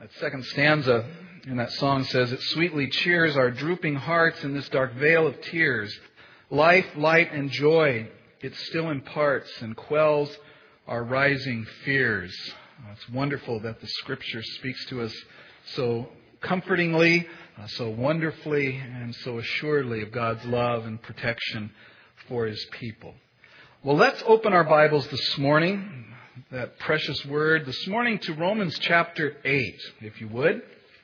That second stanza in that song says, "It sweetly cheers our drooping hearts in this dark vale of tears. Life, light, and joy it still imparts and quells our rising fears." It's wonderful that the Scripture speaks to us so comfortingly, so wonderfully, and so assuredly of God's love and protection for His people. Well, let's open our Bibles this morning, that precious word, this morning to Romans chapter 8, if you would.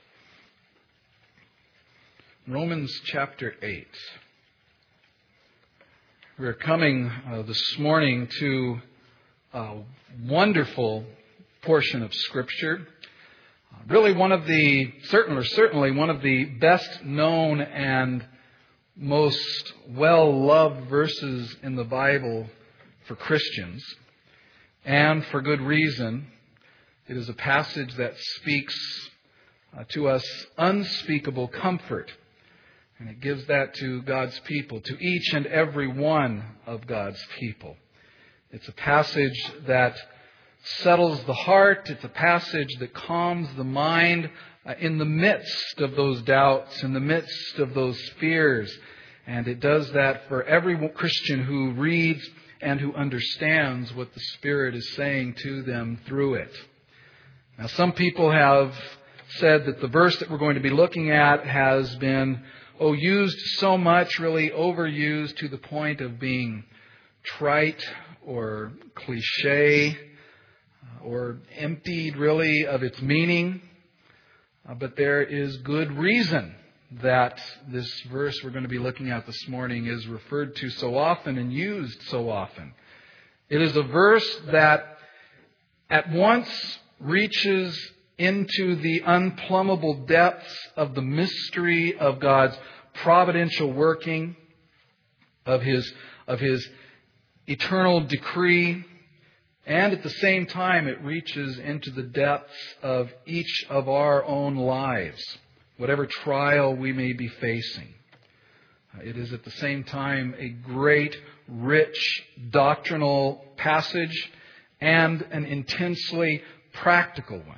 Romans chapter 8. We're coming this morning to a wonderful portion of Scripture. Really certainly one of the best known and most well-loved verses in the Bible for Christians. And for good reason. It is a passage that speaks to us unspeakable comfort. And it gives that to God's people, to each and every one of God's people. It's a passage that settles the heart. It's a passage that calms the mind in the midst of those doubts, in the midst of those fears. And it does that for every Christian who reads and who understands what the Spirit is saying to them through it. Now, some people have said that the verse that we're going to be looking at has been used so much, really overused to the point of being trite or cliche or emptied really of its meaning. But there is good reason that this verse we're going to be looking at this morning is referred to so often and used so often. It is a verse that at once reaches into the unplumbable depths of the mystery of God's providential working, of His eternal decree, and at the same time it reaches into the depths of each of our own lives, whatever trial we may be facing. It is at the same time a great, rich, doctrinal passage and an intensely practical one.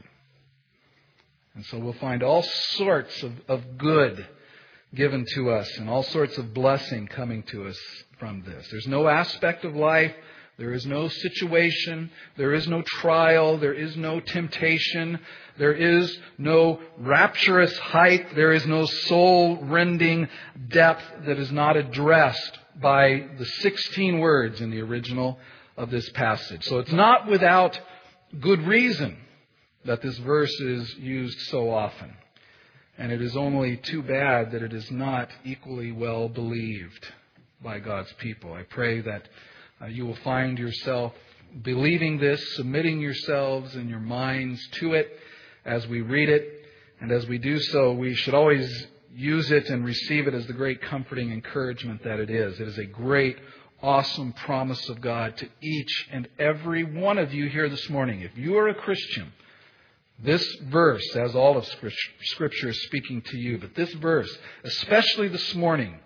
And so we'll find all sorts of good given to us and all sorts of blessing coming to us from this. There's no aspect of life, there is no situation, there is no trial, there is no temptation, there is no rapturous height, there is no soul-rending depth that is not addressed by the 16 words in the original of this passage. So it's not without good reason that this verse is used so often. And it is only too bad that it is not equally well believed by God's people. I pray that you will find yourself believing this, submitting yourselves and your minds to it as we read it. And as we do so, we should always use it and receive it as the great comforting encouragement that it is. It is a great, awesome promise of God to each and every one of you here this morning. If you are a Christian, this verse, as all of Scripture, is speaking to you. But this verse, especially this morning,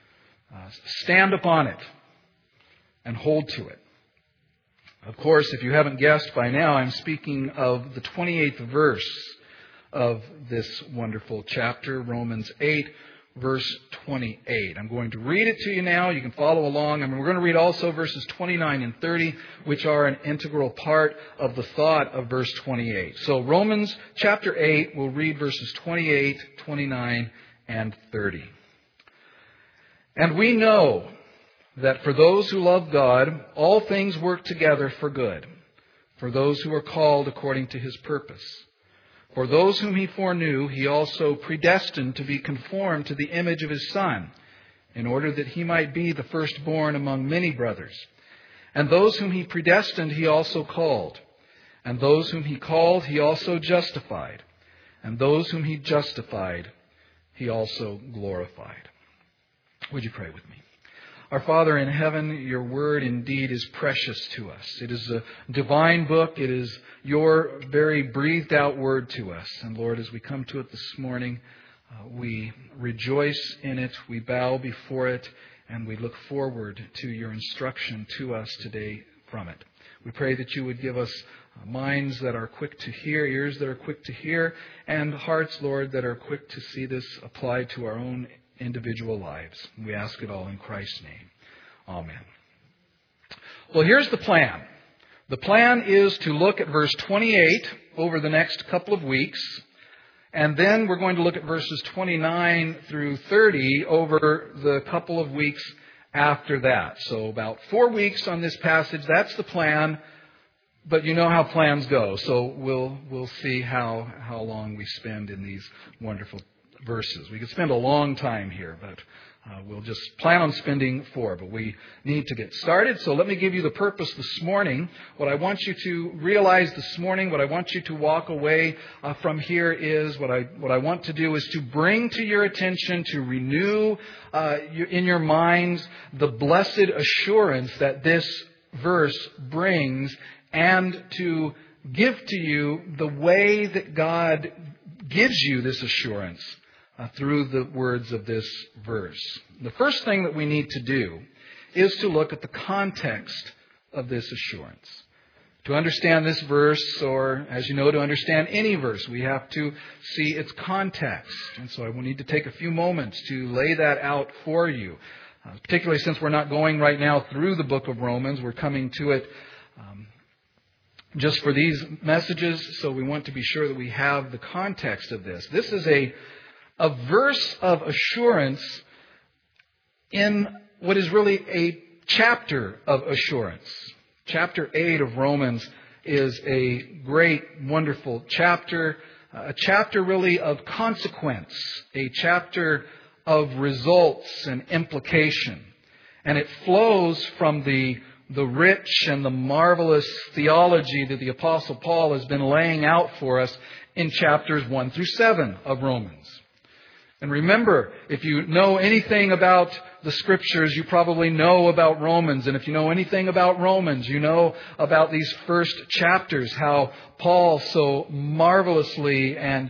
stand upon it and hold to it. Of course, if you haven't guessed by now, I'm speaking of the 28th verse of this wonderful chapter, Romans 8, verse 28. I'm going to read it to you now. You can follow along. And we're going to read also verses 29 and 30, which are an integral part of the thought of verse 28. So Romans chapter 8, we'll read verses 28, 29, and 30. "And we know that for those who love God, all things work together for good, for those who are called according to His purpose. For those whom He foreknew, He also predestined to be conformed to the image of His Son, in order that He might be the firstborn among many brothers. And those whom He predestined, He also called. And those whom He called, He also justified. And those whom He justified, He also glorified." Would you pray with me? Our Father in heaven, your word indeed is precious to us. It is a divine book. It is your very breathed out word to us. And Lord, as we come to it this morning, we rejoice in it, we bow before it, and we look forward to your instruction to us today from it. We pray that you would give us minds that are quick to hear, ears that are quick to hear, and hearts, Lord, that are quick to see this applied to our own individual lives. We ask it all in Christ's name. Amen. Well, here's the plan. The plan is to look at verse 28 over the next couple of weeks, and then we're going to look at verses 29 through 30 over the couple of weeks after that. So about 4 weeks on this passage. That's the plan. But you know how plans go, so we'll see how long we spend in these wonderful verses. We could spend a long time here, but we'll just plan on spending 4. But we need to get started. So let me give you the purpose this morning. What I want you to realize this morning, what I want you to walk away from here is what I want to do is to bring to your attention, to renew in your minds the blessed assurance that this verse brings, and to give to you the way that God gives you this assurance through the words of this verse. The first thing that we need to do is to look at the context of this assurance. To understand this verse, or as you know, to understand any verse, we have to see its context. And so I will need to take a few moments to lay that out for you. Particularly since we're not going right now through the book of Romans, we're coming to it just for these messages, so we want to be sure that we have the context of this. This is a verse of assurance in what is really a chapter of assurance. Chapter 8 of Romans is a great, wonderful chapter, a chapter really of consequence, a chapter of results and implication. And it flows from the rich and the marvelous theology that the Apostle Paul has been laying out for us in chapters 1 through 7 of Romans. And remember, if you know anything about the Scriptures, you probably know about Romans. And if you know anything about Romans, you know about these first chapters, how Paul so marvelously and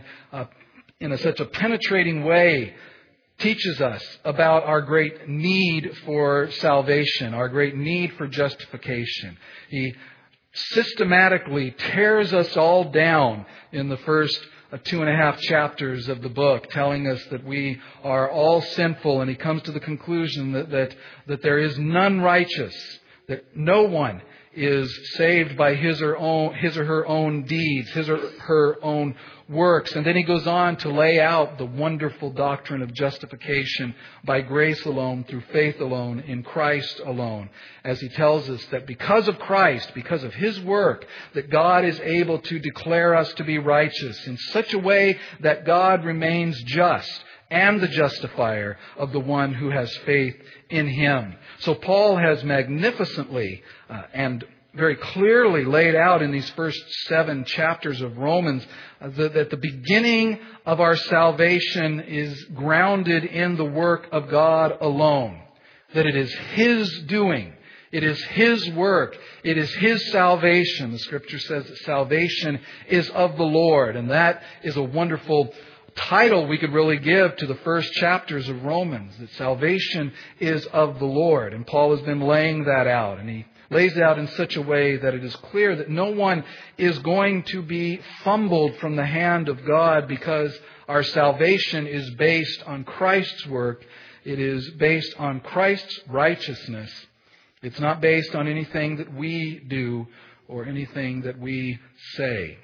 in such a penetrating way teaches us about our great need for salvation, our great need for justification. He systematically tears us all down in the first 2.5 chapters of the book, telling us that we are all sinful, and he comes to the conclusion that there is none righteous, that no one is saved by his or her own deeds, his or her own works. And then he goes on to lay out the wonderful doctrine of justification by grace alone, through faith alone, in Christ alone. As he tells us that because of Christ, because of his work, that God is able to declare us to be righteous in such a way that God remains just and the justifier of the one who has faith in him. So Paul has magnificently and very clearly laid out in these first 7 chapters of Romans that the beginning of our salvation is grounded in the work of God alone. That it is his doing. It is his work. It is his salvation. The Scripture says that salvation is of the Lord. And that is a wonderful title we could really give to the first chapters of Romans, that salvation is of the Lord. And Paul has been laying that out, and he lays it out in such a way that it is clear that no one is going to be fumbled from the hand of God, because our salvation is based on Christ's work. It is based on Christ's righteousness. It's not based on anything that we do or anything that we say.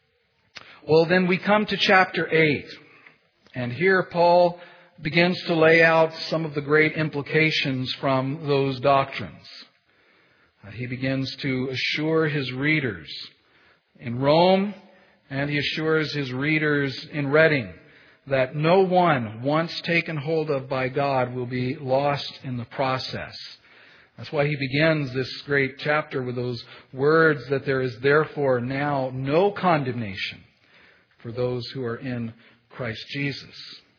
Well, then we come to chapter 8. And here Paul begins to lay out some of the great implications from those doctrines. He begins to assure his readers in Rome, and he assures his readers in Reading that no one, once taken hold of by God, will be lost in the process. That's why he begins this great chapter with those words that there is therefore now no condemnation for those who are in Christ Jesus.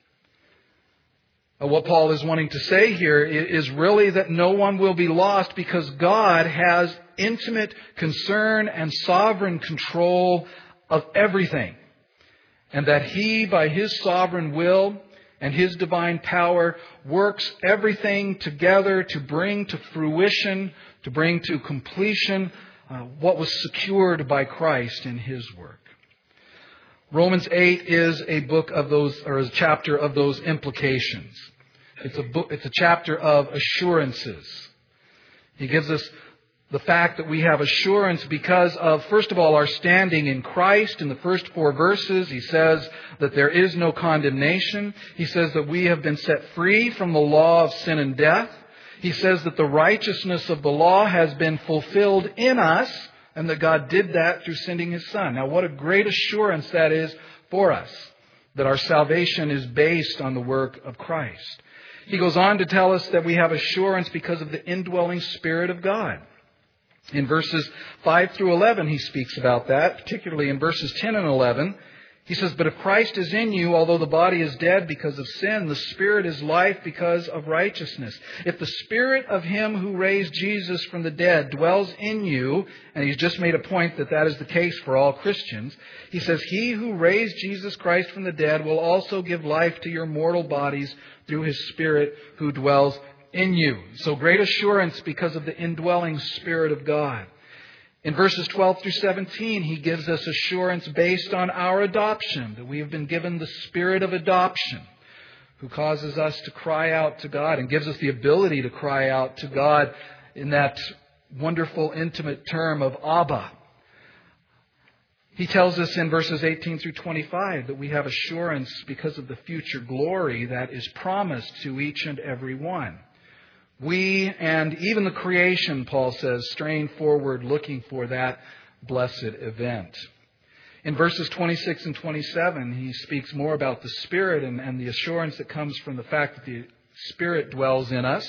What Paul is wanting to say here is really that no one will be lost, because God has intimate concern and sovereign control of everything. And that He, by His sovereign will and His divine power, works everything together to bring to fruition, to bring to completion what was secured by Christ in His work. Romans 8 is a book of those, or a chapter of those implications. It's a chapter of assurances. He gives us the fact that we have assurance because of, first of all, our standing in Christ. In the first 4 verses, he says that there is no condemnation. He says that we have been set free from the law of sin and death. He says that the righteousness of the law has been fulfilled in us, and that God did that through sending His Son. Now, what a great assurance that is for us, that our salvation is based on the work of Christ. He goes on to tell us that we have assurance because of the indwelling Spirit of God. In verses 5 through 11, he speaks about that, particularly in verses 10 and 11. He says, "But if Christ is in you, although the body is dead because of sin, the Spirit is life because of righteousness. If the Spirit of Him who raised Jesus from the dead dwells in you," and he's just made a point that that is the case for all Christians, he says, "He who raised Jesus Christ from the dead will also give life to your mortal bodies through His Spirit who dwells in you." So great assurance because of the indwelling Spirit of God. In verses 12 through 17, he gives us assurance based on our adoption, that we have been given the Spirit of adoption, who causes us to cry out to God and gives us the ability to cry out to God in that wonderful, intimate term of Abba. He tells us in verses 18 through 25 that we have assurance because of the future glory that is promised to each and every one. We and even the creation, Paul says, strain forward looking for that blessed event. In verses 26 and 27, he speaks more about the Spirit and the assurance that comes from the fact that the Spirit dwells in us.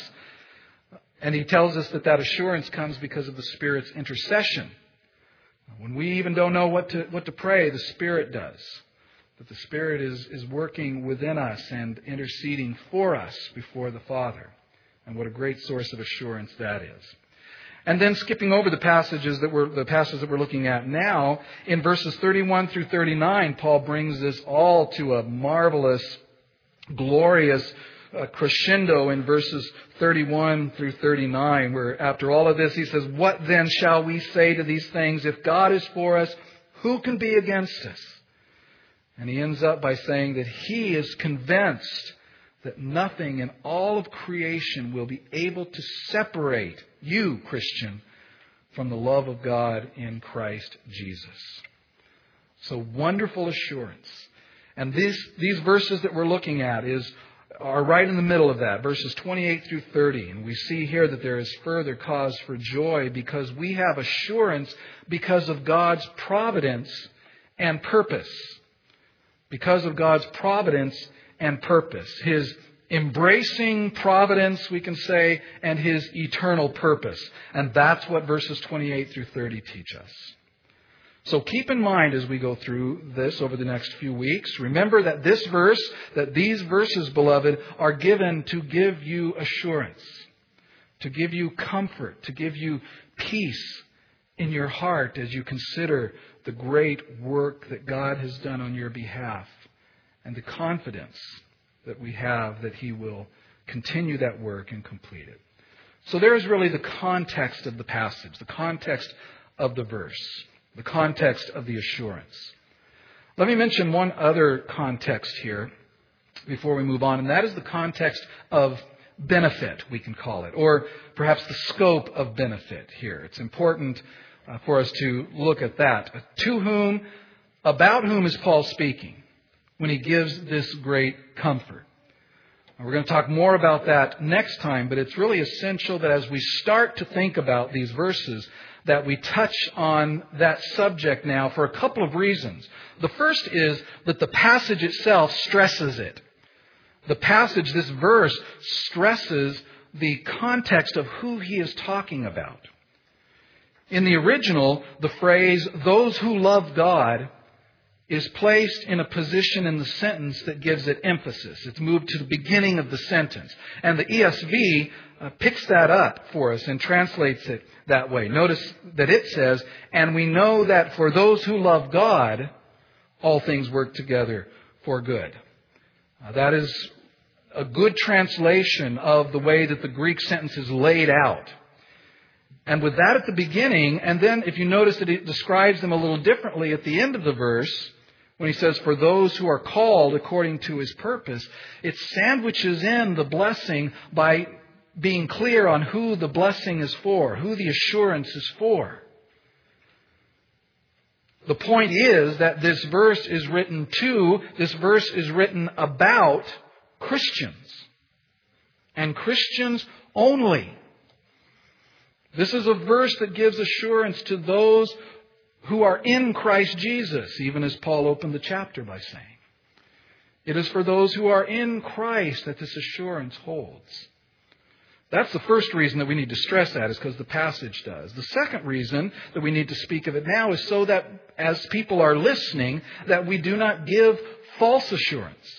And he tells us that that assurance comes because of the Spirit's intercession. When we even don't know what to pray, the Spirit does. That the Spirit is working within us and interceding for us before the Father. And what a great source of assurance that is. And then skipping over the passages that we're looking at now, in verses 31 through 39, Paul brings this all to a marvelous, glorious crescendo in verses 31 through 39, where after all of this he says, "What then shall we say to these things? If God is for us, who can be against us?" And he ends up by saying that he is convinced that nothing in all of creation will be able to separate you, Christian, from the love of God in Christ Jesus. So wonderful assurance. And these verses that we're looking at are right in the middle of that, verses 28 through 30. And we see here that there is further cause for joy because we have assurance because of God's providence and purpose. Because of God's providence and purpose. His embracing providence, we can say, and His eternal purpose. And that's what verses 28 through 30 teach us. So keep in mind as we go through this over the next few weeks, remember that these verses, beloved, are given to give you assurance, to give you comfort, to give you peace in your heart as you consider the great work that God has done on your behalf. And the confidence that we have that He will continue that work and complete it. So there is really the context of the passage, the context of the verse, the context of the assurance. Let me mention one other context here before we move on, and that is the context of benefit, we can call it, or perhaps the scope of benefit here. It's important for us to look at that. About whom is Paul speaking when he gives this great comfort? We're going to talk more about that next time, but it's really essential that as we start to think about these verses, that we touch on that subject now for a couple of reasons. The first is that the passage itself stresses it. The passage, this verse, stresses the context of who he is talking about. In the original, the phrase, "those who love God," is placed in a position in the sentence that gives it emphasis. It's moved to the beginning of the sentence. And the ESV picks that up for us and translates it that way. Notice that it says, "And we know that for those who love God, all things work together for good." That is a good translation of the way that the Greek sentence is laid out. And with that at the beginning, and then if you notice that it describes them a little differently at the end of the verse, when he says, for those who are called according to His purpose, it sandwiches in the blessing by being clear on who the blessing is for, who the assurance is for. The point is that this verse is written about Christians. And Christians only. This is a verse that gives assurance to those who are in Christ Jesus, even as Paul opened the chapter by saying. It is for those who are in Christ that this assurance holds. That's the first reason that we need to stress that, is because the passage does. The second reason that we need to speak of it now is so that as people are listening, that we do not give false assurance.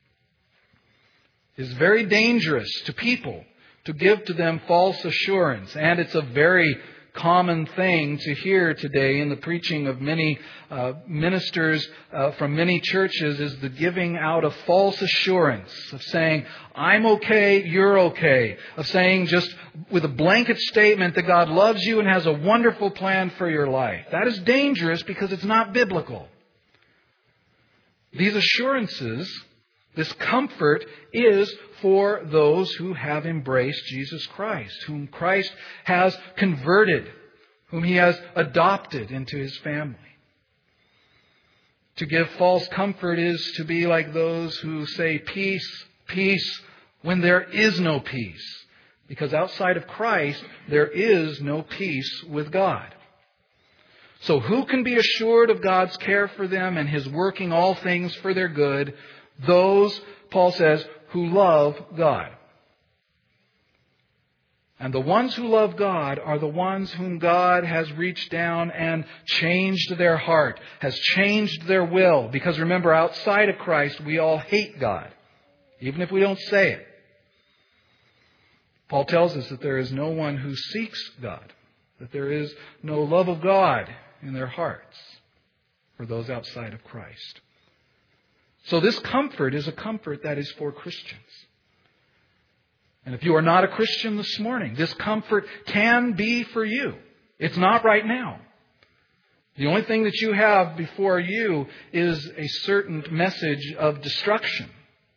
It is very dangerous to people to give to them false assurance. And it's a very common thing to hear today in the preaching of many ministers from many churches, is the giving out of false assurance, of saying, I'm okay, you're okay, of saying just with a blanket statement that God loves you and has a wonderful plan for your life. That is dangerous because it's not biblical. These assurances, this comfort, is for those who have embraced Jesus Christ, whom Christ has converted, whom He has adopted into His family. To give false comfort is to be like those who say peace, peace, when there is no peace. Because outside of Christ, there is no peace with God. So who can be assured of God's care for them and His working all things for their good? Those, Paul says, who love God. And the ones who love God are the ones whom God has reached down and changed their heart, has changed their will. Because remember, outside of Christ, we all hate God, even if we don't say it. Paul tells us that there is no one who seeks God, that there is no love of God in their hearts for those outside of Christ. So this comfort is a comfort that is for Christians. And if you are not a Christian this morning, this comfort can be for you. It's not right now. The only thing that you have before you is a certain message of destruction.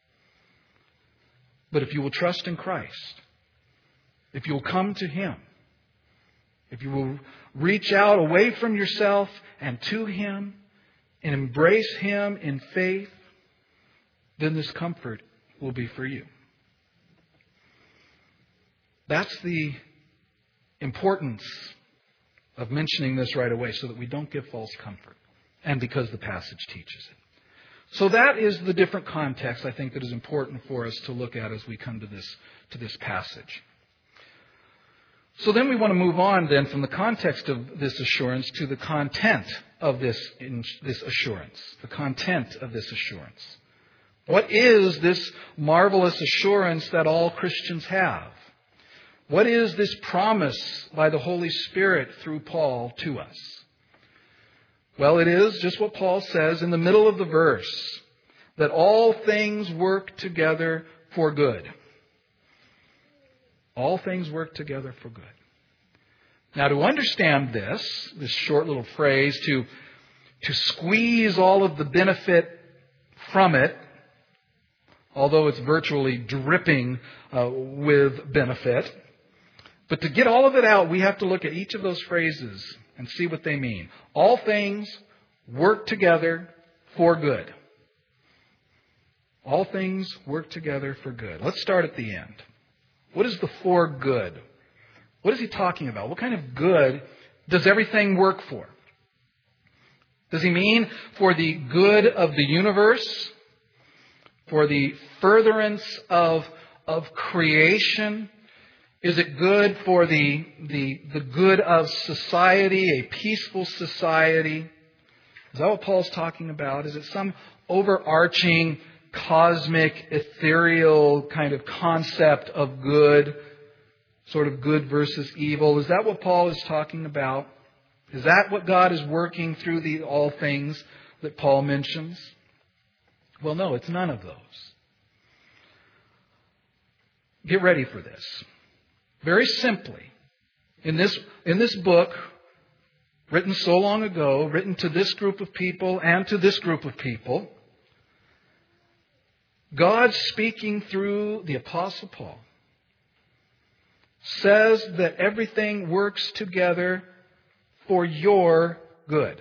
But if you will trust in Christ, if you will come to Him, if you will reach out away from yourself and to Him and embrace Him in faith, then this comfort will be for you. That's the importance of mentioning this right away, so that we don't give false comfort, and because the passage teaches it. So that is the different context, I think, that is important for us to look at as we come to this passage. So then we want to move on then from the context of this assurance to the content of this assurance. The content of this assurance. What is this marvelous assurance that all Christians have? What is this promise by the Holy Spirit through Paul to us? Well, it is just what Paul says in the middle of the verse, that all things work together for good. All things work together for good. Now, to understand this short little phrase, to squeeze all of the benefit from it, although it's virtually dripping with benefit, but to get all of it out, we have to look at each of those phrases and see what they mean. All things work together for good. All things work together for good. Let's start at the end. What is the for good? What is he talking about? What kind of good does everything work for? Does he mean for the good of the universe? For the furtherance of creation? Is it good for the good of society, a peaceful society? Is that what Paul's talking about? Is it some overarching, cosmic, ethereal kind of concept of good, sort of good versus evil? Is that what Paul is talking about? Is that what God is working through the all things that Paul mentions? Well, no, it's none of those. Get ready for this. Very simply, In this book, written so long ago, written to this group of people and to this group of people, God, speaking through the Apostle Paul, says that everything works together for your good.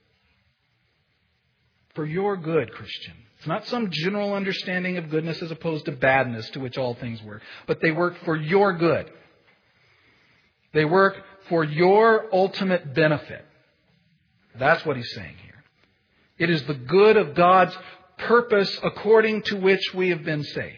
For your good, Christian. It's not some general understanding of goodness as opposed to badness to which all things work, but they work for your good. They work for your ultimate benefit. That's what he's saying here. It is the good of God's purpose according to which we have been saved.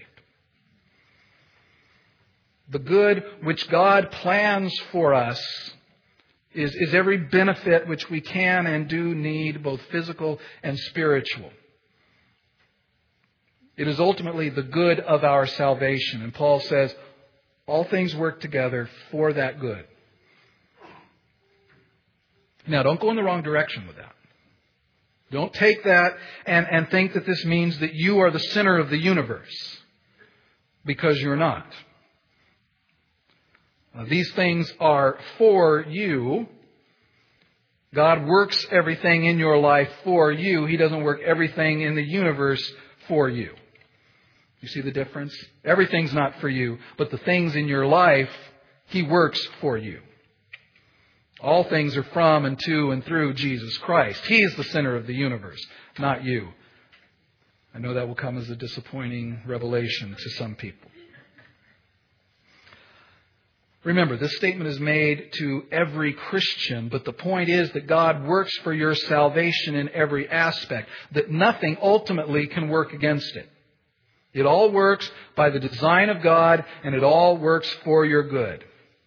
The good which God plans for us is every benefit which we can and do need, both physical and spiritual. It is ultimately the good of our salvation. And Paul says, all things work together for that good. Now, don't go in the wrong direction with that. Don't take that and think that this means that you are the center of the universe, because you're not. These things are for you. God works everything in your life for you. He doesn't work everything in the universe for you. You see the difference? Everything's not for you, but the things in your life, He works for you. All things are from and to and through Jesus Christ. He is the center of the universe, not you. I know that will come as a disappointing revelation to some people. Remember, this statement is made to every Christian, but the point is that God works for your salvation in every aspect, that nothing ultimately can work against it. It all works by the design of God, and it all works for your good.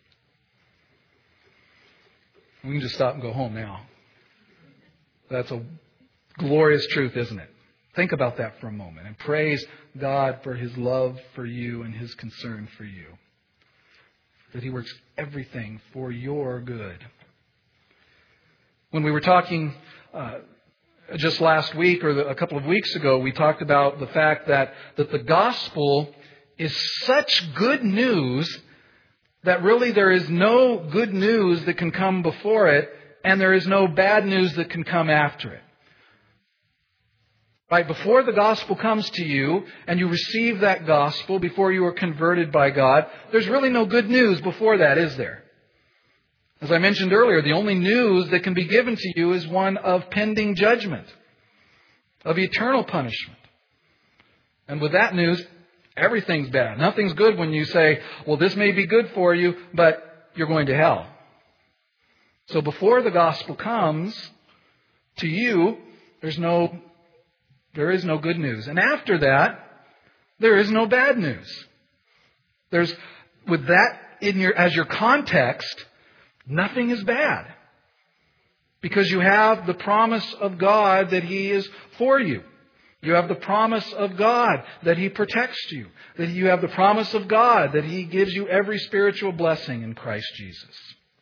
We can just stop and go home now. That's a glorious truth, isn't it? Think about that for a moment and praise God for His love for you and His concern for you. That He works everything for your good. When we were talking just last week or a couple of weeks ago, we talked about the fact that the gospel is such good news that really there is no good news that can come before it, and there is no bad news that can come after it. Right? Before the gospel comes to you and you receive that gospel, before you are converted by God, there's really no good news before that, is there? As I mentioned earlier, the only news that can be given to you is one of pending judgment, of eternal punishment. And with that news, everything's bad. Nothing's good when you say, well, this may be good for you, but you're going to hell. So before the gospel comes to you, there is no good news. And after that, there is no bad news. With that as your context, nothing is bad. Because you have the promise of God that He is for you. You have the promise of God that He protects you. That you have the promise of God that He gives you every spiritual blessing in Christ Jesus.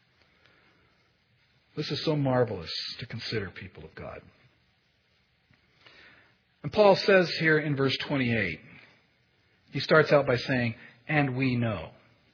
This is so marvelous to consider, people of God. And Paul says here in verse 28, he starts out by saying, and we know.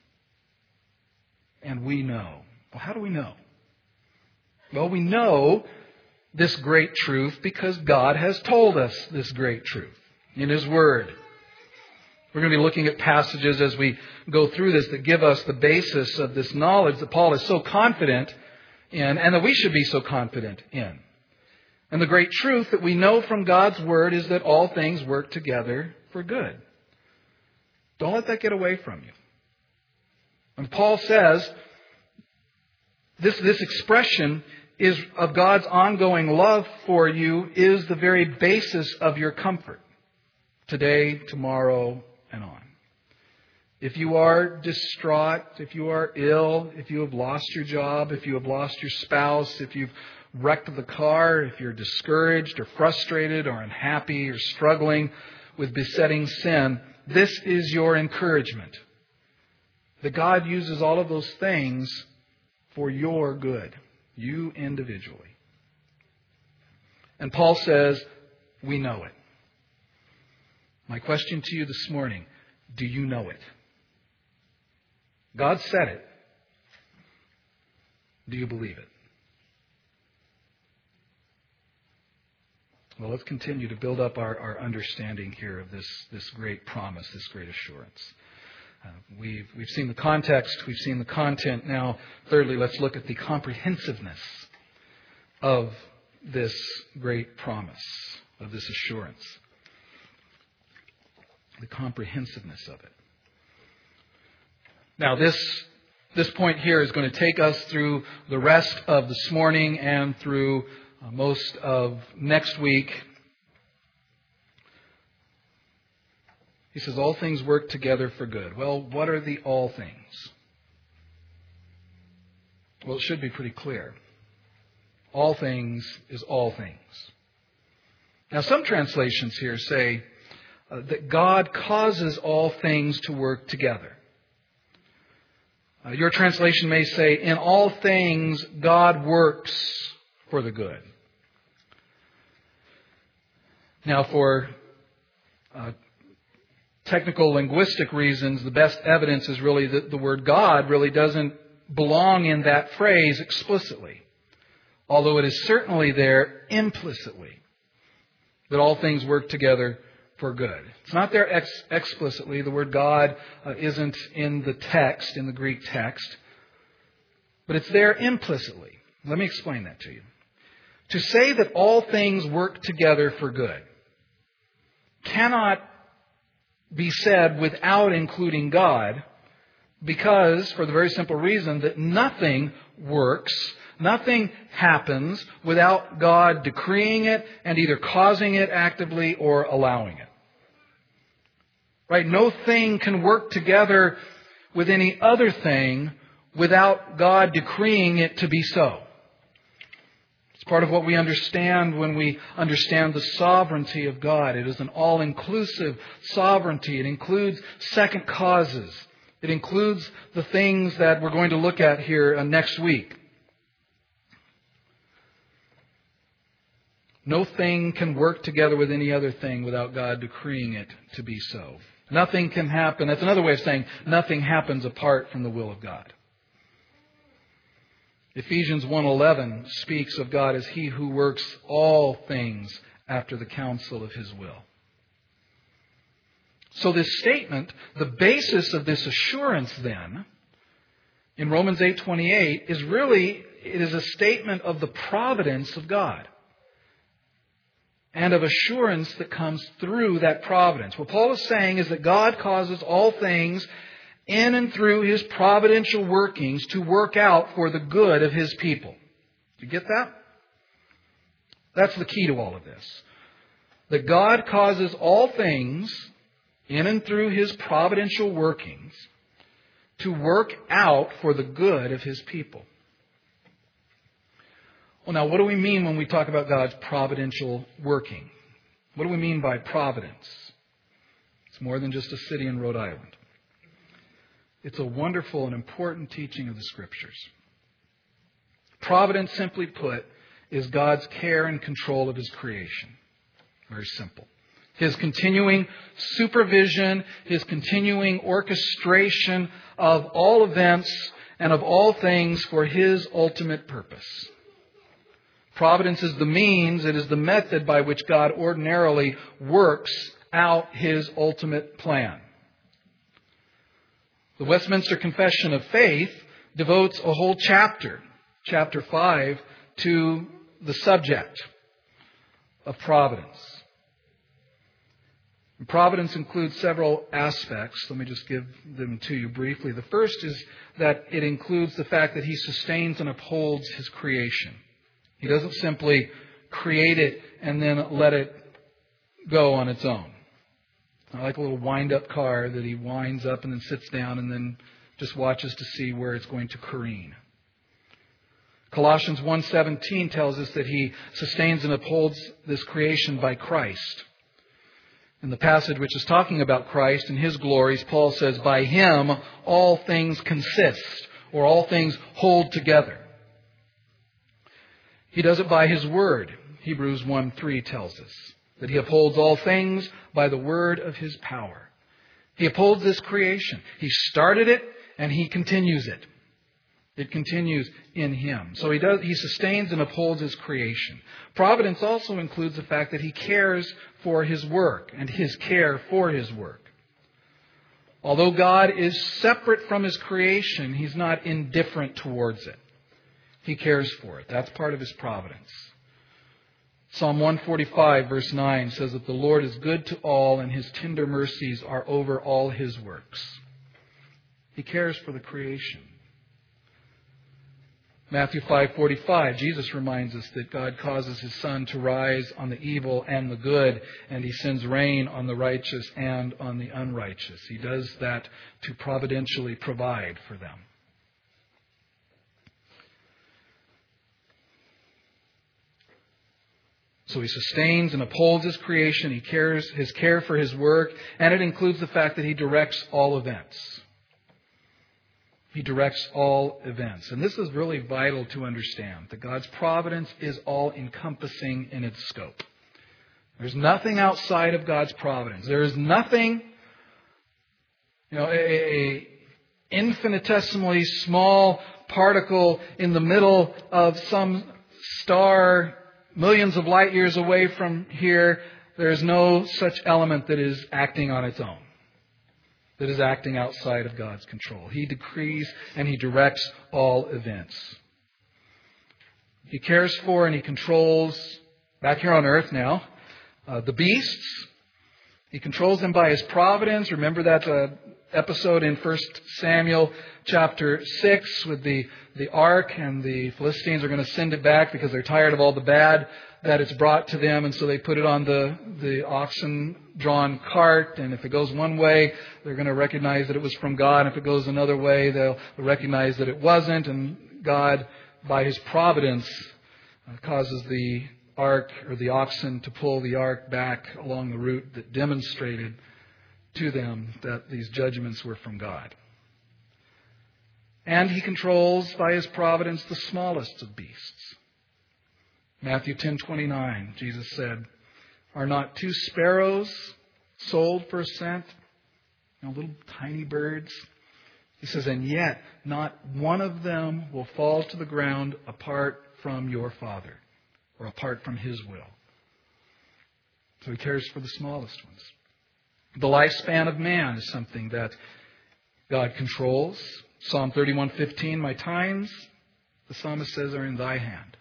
And we know. Well, how do we know? Well, we know this great truth because God has told us this great truth in His Word. We're going to be looking at passages as we go through this that give us the basis of this knowledge that Paul is so confident in and that we should be so confident in. And the great truth that we know from God's Word is that all things work together for good. Don't let that get away from you. And Paul says this expression is of God's ongoing love for you is the very basis of your comfort today, tomorrow, and on. If you are distraught, if you are ill, if you have lost your job, if you have lost your spouse, if you've wrecked the car, if you're discouraged or frustrated or unhappy or struggling with besetting sin, this is your encouragement. That God uses all of those things for your good, you individually. And Paul says, we know it. My question to you this morning, do you know it? God said it. Do you believe it? Well, let's continue to build up our understanding here of this great promise, this great assurance. We've seen the context, we've seen the content. Now, thirdly, let's look at the comprehensiveness of this great promise, of this assurance. The comprehensiveness of it. Now, this point here is going to take us through the rest of this morning and through most of next week. He says, all things work together for good. Well, what are the all things? Well, it should be pretty clear. All things is all things. Now, some translations here say that God causes all things to work together. Your translation may say, in all things, God works for the good. Now, for technical linguistic reasons, the best evidence is really that the word God really doesn't belong in that phrase explicitly, although it is certainly there implicitly, that all things work together for good. It's not there explicitly. The word God isn't in the text, in the Greek text, but it's there implicitly. Let me explain that to you. To say that all things work together for good cannot be said without including God, because, for the very simple reason that nothing works, nothing happens without God decreeing it and either causing it actively or allowing it. Right? No thing can work together with any other thing without God decreeing it to be so. It's part of what we understand when we understand the sovereignty of God. It is an all-inclusive sovereignty. It includes second causes. It includes the things that we're going to look at here next week. No thing can work together with any other thing without God decreeing it to be so. Nothing can happen. That's another way of saying nothing happens apart from the will of God. Ephesians 1:11 speaks of God as He who works all things after the counsel of His will. So this statement, the basis of this assurance then, in Romans 8:28, is a statement of the providence of God and of assurance that comes through that providence. What Paul is saying is that God causes all things in and through His providential workings to work out for the good of His people. Do you get that? That's the key to all of this. That God causes all things in and through His providential workings to work out for the good of His people. Well, now, what do we mean when we talk about God's providential working? What do we mean by providence? It's more than just a city in Rhode Island. It's a wonderful and important teaching of the Scriptures. Providence, simply put, is God's care and control of His creation. Very simple. His continuing supervision, His continuing orchestration of all events and of all things for His ultimate purpose. Providence is the means, it is the method by which God ordinarily works out His ultimate plan. The Westminster Confession of Faith devotes a whole chapter, chapter 5, to the subject of providence. And providence includes several aspects. Let me just give them to you briefly. The first is that it includes the fact that He sustains and upholds His creation. He doesn't simply create it and then let it go on its own. Not like a little wind-up car that He winds up and then sits down and then just watches to see where it's going to careen. Colossians 1:17 tells us that He sustains and upholds this creation by Christ. In the passage which is talking about Christ and His glories, Paul says, by Him all things consist, or all things hold together. He does it by His Word. Hebrews 1:3 tells us that He upholds all things by the word of His power. He upholds this creation. He started it and He continues it. It continues in Him. So He sustains and upholds His creation. Providence also includes the fact that He cares for His work and His care for His work. Although God is separate from His creation, He's not indifferent towards it. He cares for it. That's part of His providence. Psalm 145 verse 9 says that the Lord is good to all and His tender mercies are over all His works. He cares for the creation. Matthew 5:45, Jesus reminds us that God causes His sun to rise on the evil and the good, and He sends rain on the righteous and on the unrighteous. He does that to providentially provide for them. So He sustains and upholds His creation. He cares His care for His work, and it includes the fact that He directs all events. He directs all events. And this is really vital to understand, that God's providence is all-encompassing in its scope. There's nothing outside of God's providence. There is nothing, a infinitesimally small particle in the middle of some star millions of light years away from here. There is no such element that is acting on its own, that is acting outside of God's control. He decrees and He directs all events. He cares for and He controls, back here on earth now, the beasts. He controls them by His providence. Remember that episode in 1 Samuel chapter 6 with the ark, and the Philistines are going to send it back because they're tired of all the bad that it's brought to them, and so they put it on the oxen-drawn cart, and if it goes one way, they're going to recognize that it was from God. If it goes another way, they'll recognize that it wasn't, and God, by His providence, causes the ark or the oxen to pull the ark back along the route that demonstrated to them that these judgments were from God. And He controls by His providence the smallest of beasts. Matthew 10:29, Jesus said, "Are not 2 sparrows sold for a cent?" Little tiny birds. He says, "And yet not one of them will fall to the ground apart from your Father," or apart from His will. So He cares for the smallest ones. The lifespan of man is something that God controls. Psalm 31:15, "My times," the psalmist says, "are in Thy hand."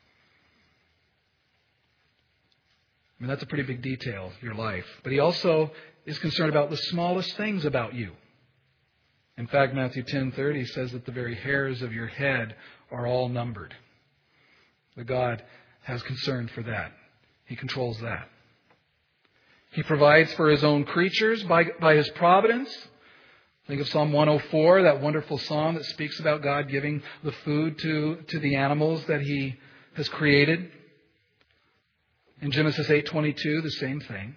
That's a pretty big detail, your life. But He also is concerned about the smallest things about you. In fact, Matthew 10:30 says that the very hairs of your head are all numbered. That God has concern for that. He controls that. He provides for His own creatures by His providence. Think of Psalm 104, that wonderful psalm that speaks about God giving the food to the animals that He has created. In Genesis 8:22, the same thing.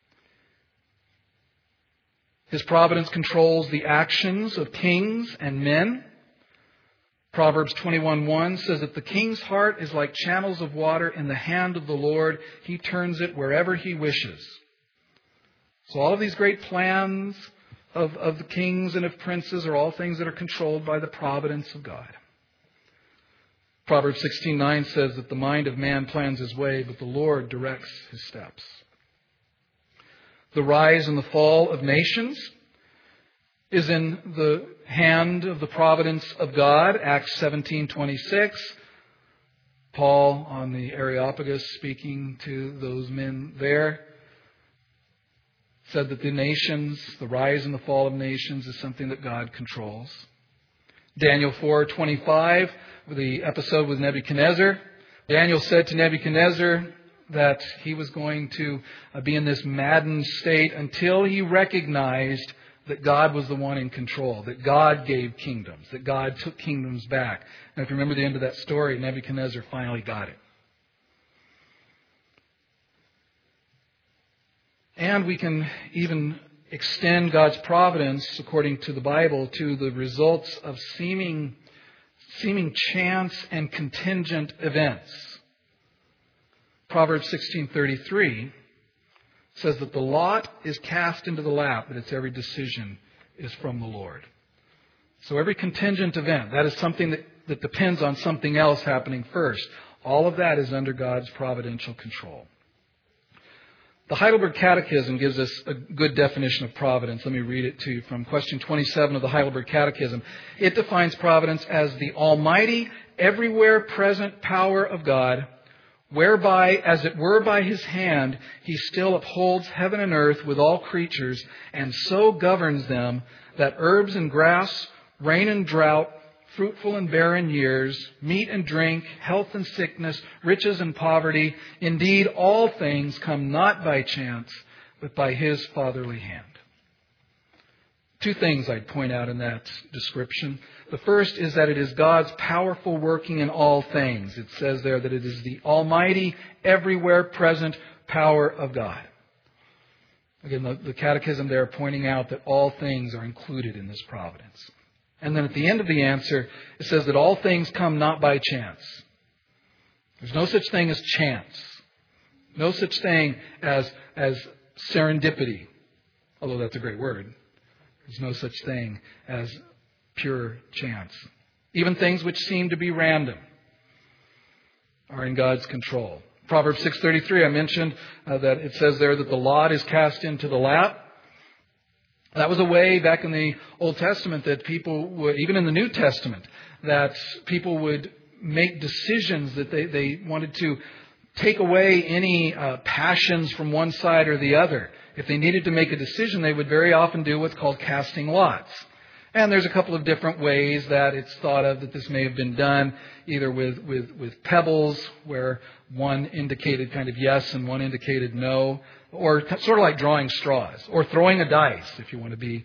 His providence controls the actions of kings and men. Proverbs 21:1 says that the king's heart is like channels of water in the hand of the Lord. He turns it wherever He wishes. So all of these great plans of the kings and of princes are all things that are controlled by the providence of God. Proverbs 16:9 says that the mind of man plans his way, but the Lord directs his steps. The rise and the fall of nations is in the hand of the providence of God. Acts 17:26. Paul on the Areopagus, speaking to those men there, said that the nations, the rise and the fall of nations, is something that God controls. Daniel 4:25, the episode with Nebuchadnezzar. Daniel said to Nebuchadnezzar that he was going to be in this maddened state until he recognized that God was the one in control, that God gave kingdoms, that God took kingdoms back. And if you remember the end of that story, Nebuchadnezzar finally got it. And we can even extend God's providence, according to the Bible, to the results of seeming chance and contingent events. Proverbs 16:33 says that the lot is cast into the lap, but its every decision is from the Lord. So every contingent event, that is something that depends on something else happening first. All of that is under God's providential control. The Heidelberg Catechism gives us a good definition of providence. Let me read it to you from question 27 of the Heidelberg Catechism. It defines providence as the almighty, everywhere present power of God, whereby, as it were by His hand, He still upholds heaven and earth with all creatures, and so governs them that herbs and grass, rain and drought, fruitful and barren years, meat and drink, health and sickness, riches and poverty, indeed all things come not by chance, but by His fatherly hand. Two things I'd point out in that description. The first is that it is God's powerful working in all things. It says there that it is the almighty, everywhere present power of God. Again, the Catechism there pointing out that all things are included in this providence. And then at the end of the answer, it says that all things come not by chance. There's no such thing as chance. No such thing as serendipity, although that's a great word. There's no such thing as pure chance. Even things which seem to be random are in God's control. Proverbs 6:33, I mentioned that it says there that the lot is cast into the lap. That was a way back in the Old Testament that people would, even in the New Testament, that people would make decisions that they wanted to take away any passions from one side or the other. If they needed to make a decision, they would very often do what's called casting lots. And there's a couple of different ways that it's thought of that this may have been done, either with pebbles, where one indicated kind of yes and one indicated no, or sort of like drawing straws, or throwing a dice, if you want to be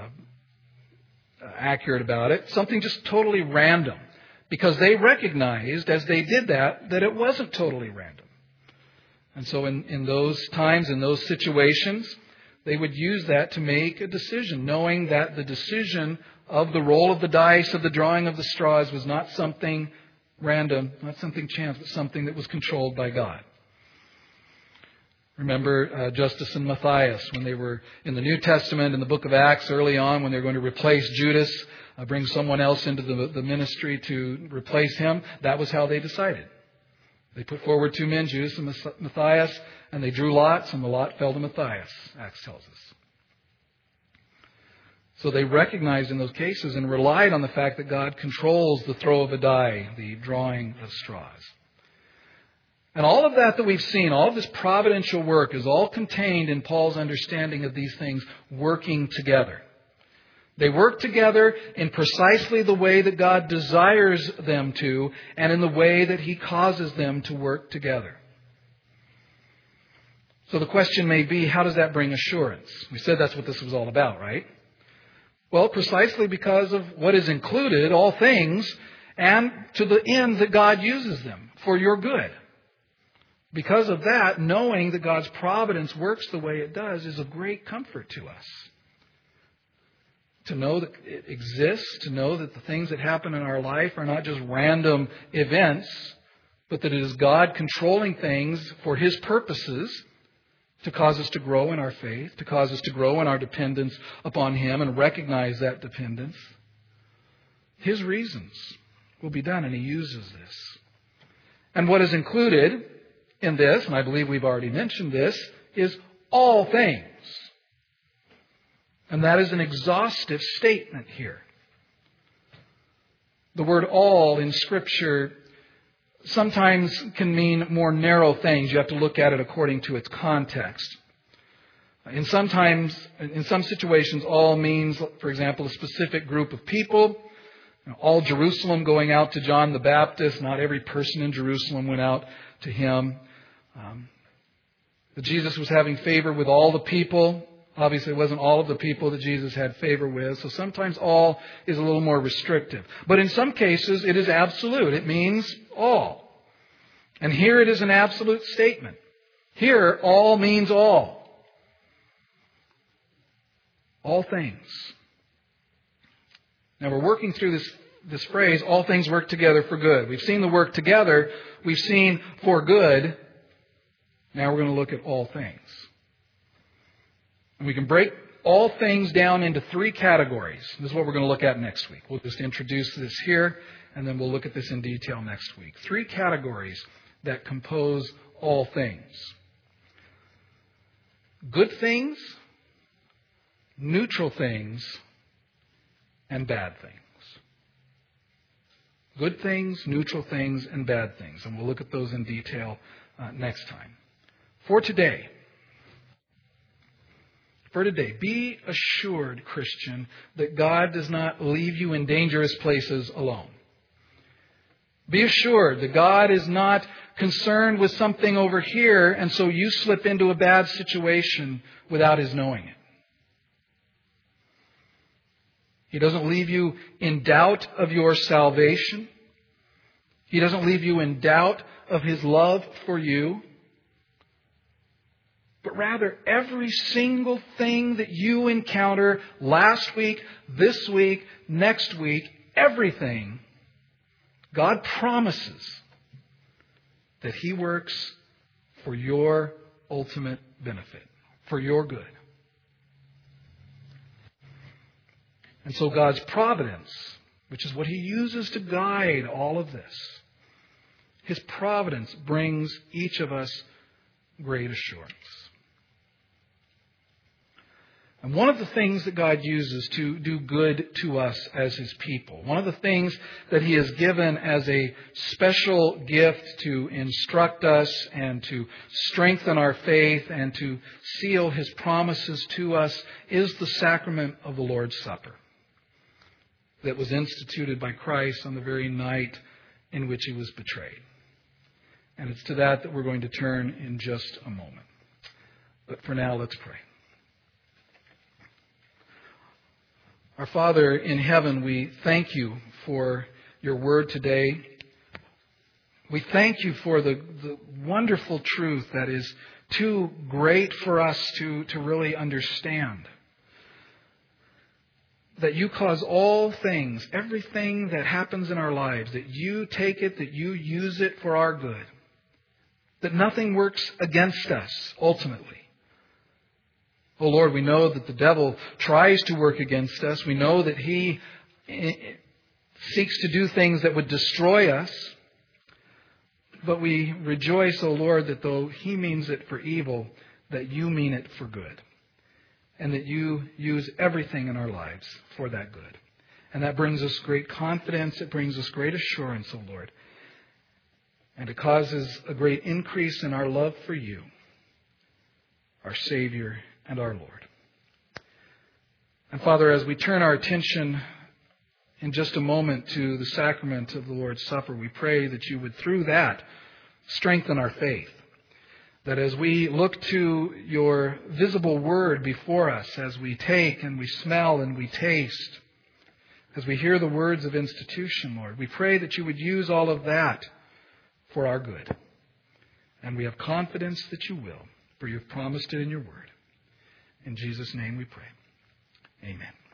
accurate about it. Something just totally random. Because they recognized, as they did that it wasn't totally random. And so in those times, in those situations, they would use that to make a decision, knowing that the decision of the roll of the dice, of the drawing of the straws, was not something random, not something chance, but something that was controlled by God. Remember Justus and Matthias, when they were in the New Testament, in the book of Acts, early on, when they were going to replace Judas, bring someone else into the ministry to replace him. That was how they decided. They put forward two men, Judas and Matthias, and they drew lots, and the lot fell to Matthias, Acts tells us. So they recognized in those cases and relied on the fact that God controls the throw of a die, the drawing of straws. And all of that we've seen, all of this providential work, is all contained in Paul's understanding of these things working together. They work together in precisely the way that God desires them to, and in the way that He causes them to work together. So the question may be, how does that bring assurance? We said that's what this was all about, right? Well, precisely because of what is included, all things, and to the end that God uses them for your good. Because of that, knowing that God's providence works the way it does is of great comfort to us. To know that it exists, to know that the things that happen in our life are not just random events, but that it is God controlling things for His purposes to cause us to grow in our faith, to cause us to grow in our dependence upon Him and recognize that dependence. His reasons will be done, and He uses this. And what is included in this, and I believe we've already mentioned this, is all things. And that is an exhaustive statement here. The word all in Scripture sometimes can mean more narrow things. You have to look at it according to its context. In some situations, all means, for example, a specific group of people. All Jerusalem going out to John the Baptist. Not every person in Jerusalem went out to him. That Jesus was having favor with all the people. Obviously, it wasn't all of the people that Jesus had favor with. So sometimes all is a little more restrictive. But in some cases, it is absolute. It means all. And here it is an absolute statement. Here, all means all. All things. Now, we're working through this phrase, all things work together for good. We've seen the work together. We've seen for good. Now we're going to look at all things. And we can break all things down into three categories. This is what we're going to look at next week. We'll just introduce this here, and then we'll look at this in detail next week. Three categories that compose all things. Good things, neutral things, and bad things. Good things, neutral things, and bad things. And we'll look at those in detail next time. For today, be assured, Christian, that God does not leave you in dangerous places alone. Be assured that God is not concerned with something over here, and so you slip into a bad situation without His knowing it. He doesn't leave you in doubt of your salvation. He doesn't leave you in doubt of His love for you. But rather, every single thing that you encounter last week, this week, next week, everything, God promises that He works for your ultimate benefit, for your good. And so God's providence, which is what He uses to guide all of this, His providence brings each of us great assurance. And one of the things that God uses to do good to us as His people, one of the things that He has given as a special gift to instruct us and to strengthen our faith and to seal His promises to us, is the sacrament of the Lord's Supper that was instituted by Christ on the very night in which He was betrayed. And it's to that we're going to turn in just a moment. But for now, let's pray. Our Father in heaven, we thank You for Your word today. We thank You for the wonderful truth that is too great for us to really understand. That You cause all things, everything that happens in our lives, that You take it, that You use it for our good. That nothing works against us, ultimately. Oh Lord, we know that the devil tries to work against us. We know that he seeks to do things that would destroy us. But we rejoice, oh Lord, that though he means it for evil, that You mean it for good. And that You use everything in our lives for that good. And that brings us great confidence. It brings us great assurance, oh Lord. And it causes a great increase in our love for You, our Savior and our Lord. And Father, as we turn our attention in just a moment to the sacrament of the Lord's Supper, we pray that You would, through that, strengthen our faith. That as we look to Your visible word before us, as we take and we smell and we taste, as we hear the words of institution, Lord, we pray that You would use all of that for our good. And we have confidence that You will, for You've promised it in Your word. In Jesus' name we pray. Amen.